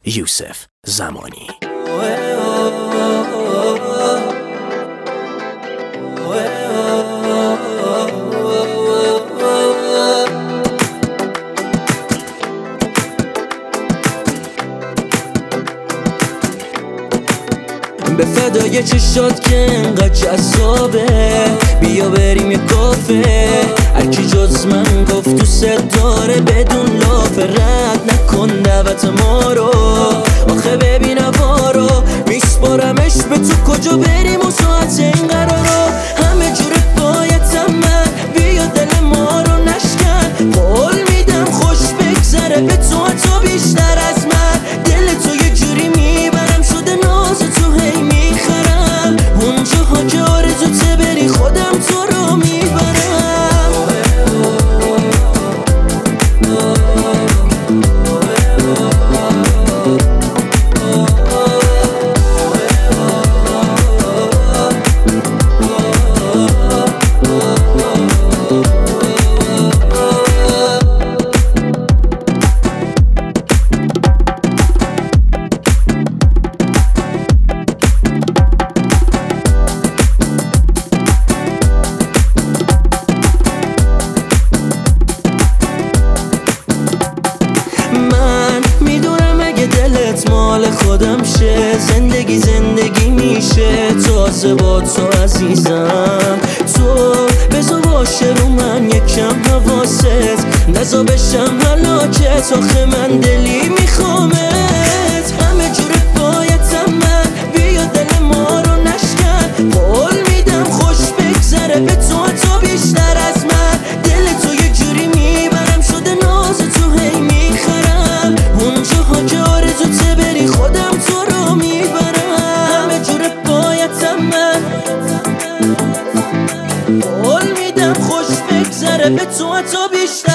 یوسف زمانی. به فدای چشات که انقدر جذابه، بیا بریم یه کافه. هرکی جز من گفت دوست داره بدون لاف، رد نکن دعوت ما رو. آخه ببین هوا رو میسپارمش به تو، کجا بریم و ساعت این قرارو. همه جور بایدم من، بیا دل ما رو نشکن. قول میدم خوش بگذره به تو حتی بیشتر از من. دل تو یه جوری میبرم شده ناز تو هی میخرم. اونجاها که آرزوته بری خودم تو رو میبرم. مال خودم شه، زندگی میشه تازه با تو عزیزم. تو بذار باشه رو من یکم حواست، نزا بشم هلاکت. آخه من دلی میخوامت، همه جور بایدم من، بیا دل ما رو نشکن. قول میدم خوش بگذره به تو حتی بیشتر از من. دل تو یه جوری میبرم شده ناز تو هی میخرم. اونجاها که آرزوته بری خودم تو رو میبرم. همه جور بایدم من، قول میدم خوش بگذره به تو حتی بیشتر.